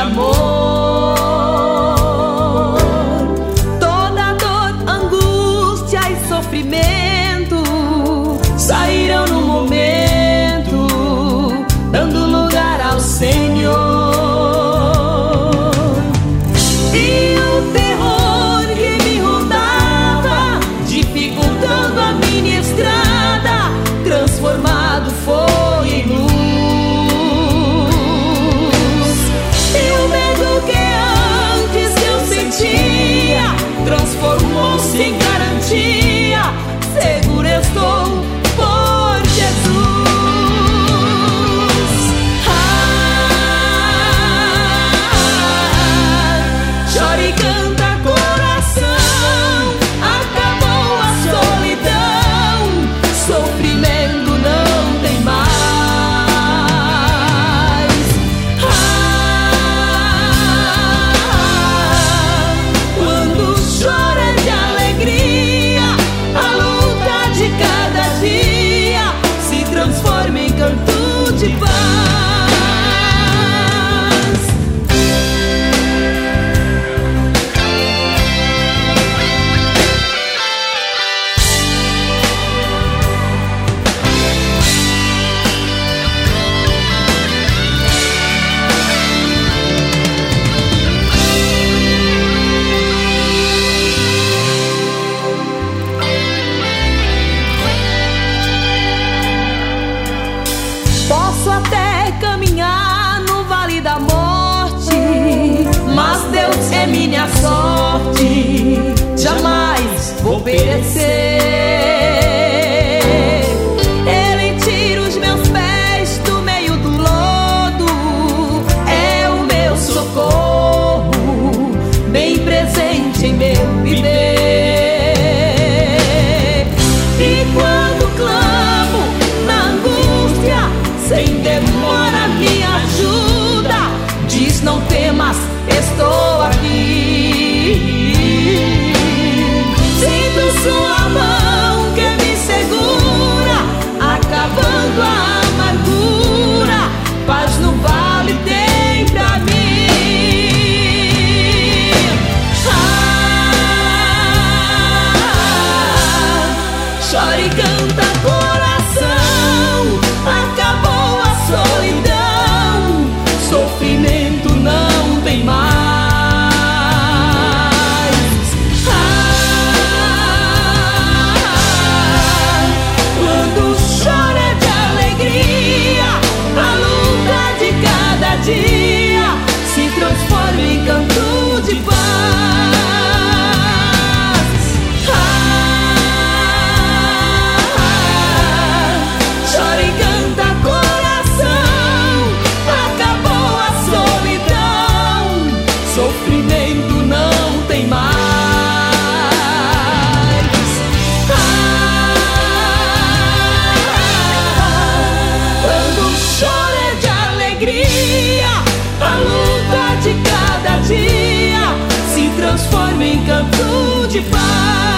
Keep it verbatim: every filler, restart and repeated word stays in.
amor. Toda dor, angústia e sofrimento sairão no momento, dando lugar ao Senhor. E o terror que me rondava, dificultando a minha estrada, transformado foi em luz. E o medo que antes eu sentia transformou-se em garantia. Seguro estou por Jesus. Ah, chora e canta, coração, acabou a solidão, sofrimento não tem mais. Ah, quando chora de alegria, a luta de cada dia se transforma em canto de paz. Posso até caminhar no vale da morte, mas Deus é minha sorte, jamais vou perecer. Ele tira os meus pés do meio do lodo, é o meu socorro, bem presente em meu viver. E quando clamo na angústia, sem demora me ajuda, diz não temas, estou aqui. Sinto sua mão que me segura, acabando a amargura, paz no vale tem pra mim. Ah, chora e canta, coração, acabou a solidão, sofrimento não tem mais. Ah, quando chora de alegria, a luta de cada dia se transforma em canto de paz. Ah, chora e canta, coração, acabou a solidão, sofrimento não tem mais. Ah, quando chora de alegria, a luta de cada dia se transforma em canto de paz.